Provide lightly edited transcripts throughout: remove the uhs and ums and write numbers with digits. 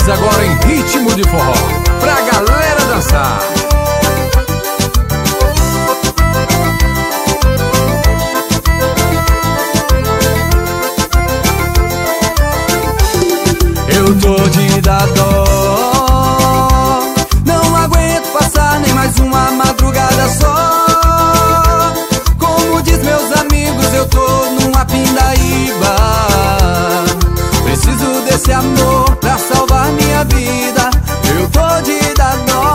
Depois agora em ritmo de forró, pra galera dançar. Eu tô de dar dó, não aguento passar nem mais uma madrugada só. Como diz meus amigos, eu tô numa pindaíba. Preciso desse amor pra salvar minha vida. Eu tô de dar dó.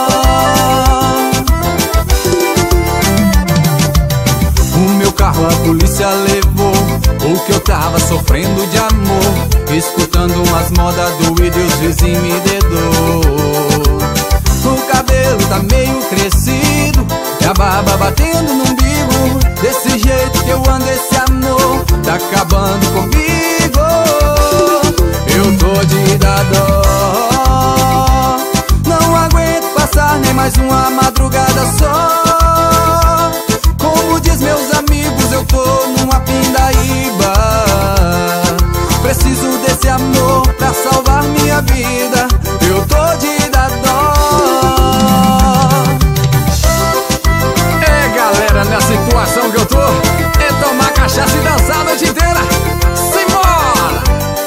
O meu carro a polícia levou, o que eu tava sofrendo de amor, escutando umas modas doidas e os vizinhos me dedou. O cabelo tá meio crescido e a barba batendo no umbigo. Desse jeito que eu ando, esse amor tá acabando comigo. Eu tô de dar dó, não aguento passar nem mais uma madrugada só. Como diz meus amigos, eu tô numa pindaíba. Preciso desse amor pra salvar minha vida. Eu tô de dar dó. É, galera, na situação que eu tô, é tomar cachaça e dançar a noite inteira. Simbora!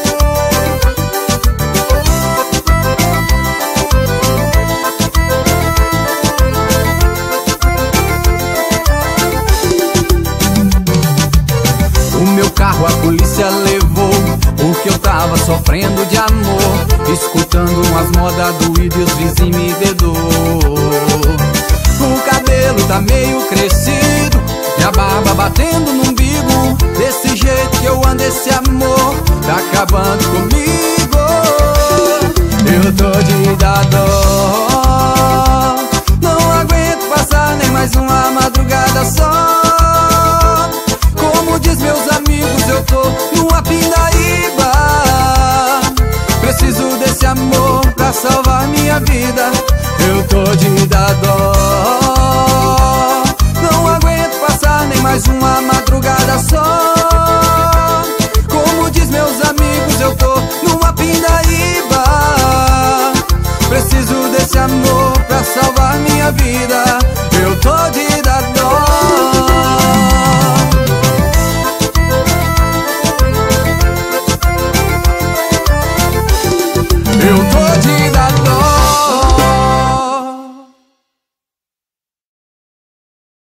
O meu carro a polícia levou, o que eu tava sofrendo de amor, escutando umas modas doidas e os vizinhos me dedou. O cabelo tá meio crescido e a barba batendo no umbigo. Desse jeito que eu ando, esse amor tá acabando comigo. Eu tô de dar dó,